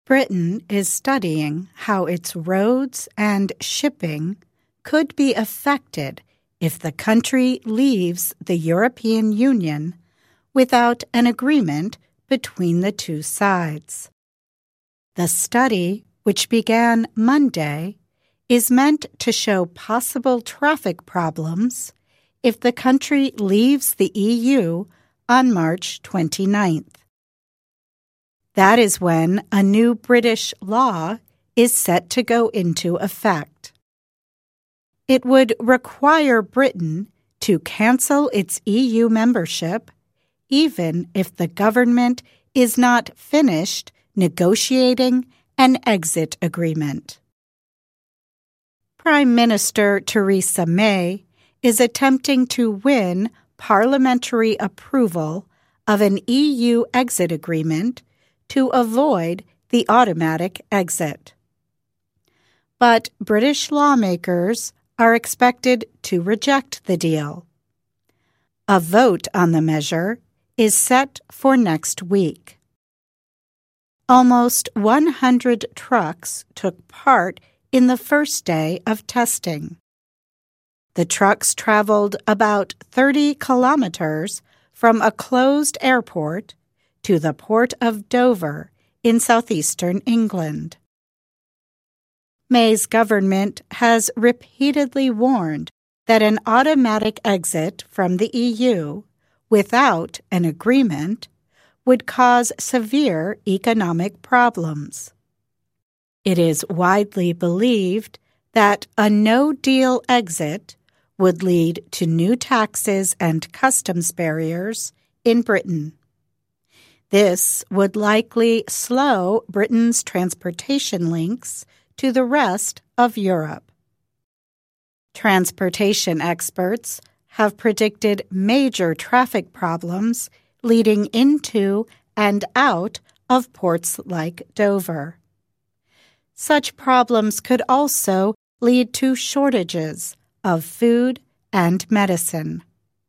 Britain is studying how its roads and shipping could be affected if the country leaves the European Union without an agreement between the two sides. The study, which began Monday, is meant to show possible traffic problems if the country leaves the EU on March 29th. That is when a new British law is set to go into effect. It would require Britain to cancel its EU membership, even if the government is not finished negotiating an exit agreement. Prime Minister Theresa May is attempting to win parliamentary approval of an EU exit agreement to avoid the automatic exit. But British lawmakers are expected to reject the deal. A vote on the measure is set for next week. Almost 100 trucks took part in the first day of testing. The trucks traveled about 30 kilometers from a closed airport to the port of Dover in southeastern England. May's government has repeatedly warned that an automatic exit from the EU without an agreement would cause severe economic problems. It is widely believed that a no-deal exit would lead to new taxes and customs barriers in Britain. This would likely slow Britain's transportation links to the rest of Europe. Transportation experts have predicted major traffic problems leading into and out of ports like Dover. Such problems could also lead to shortages of food and medicine.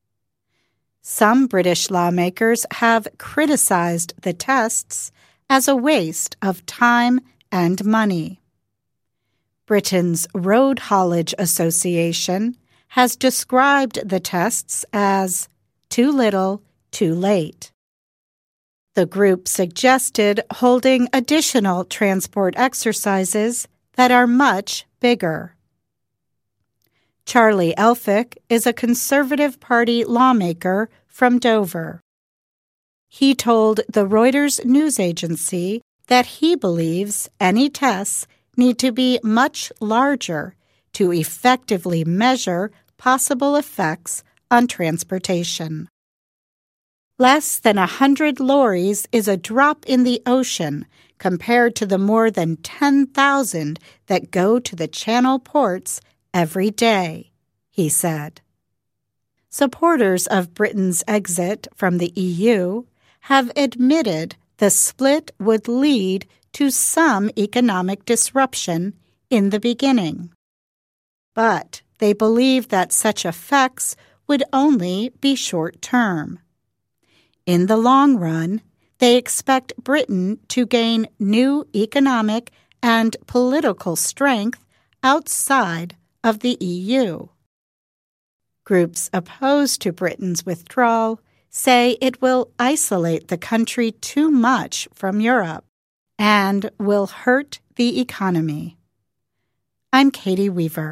Some British lawmakers have criticized the tests as a waste of time and money. Britain's Road Haulage Association has described the tests as too little, too late. The group suggested holding additional transport exercises that are much bigger. Charlie Elphicke is a Conservative Party lawmaker from Dover. He told the Reuters news agency that he believes any tests need to be much larger to effectively measure possible effects on transportation. Less than 100 lorries is a drop in the ocean compared to the more than 10,000 that go to the Channel ports every day, he said. Supporters of Britain's exit from the EU have admitted the split would lead to some economic disruption in the beginning. But they believe that such effects would only be short-term. In the long run, they expect Britain to gain new economic and political strength outside of the EU. Groups opposed to Britain's withdrawal say it will isolate the country too much from Europe and will hurt the economy. I'm Katie Weaver.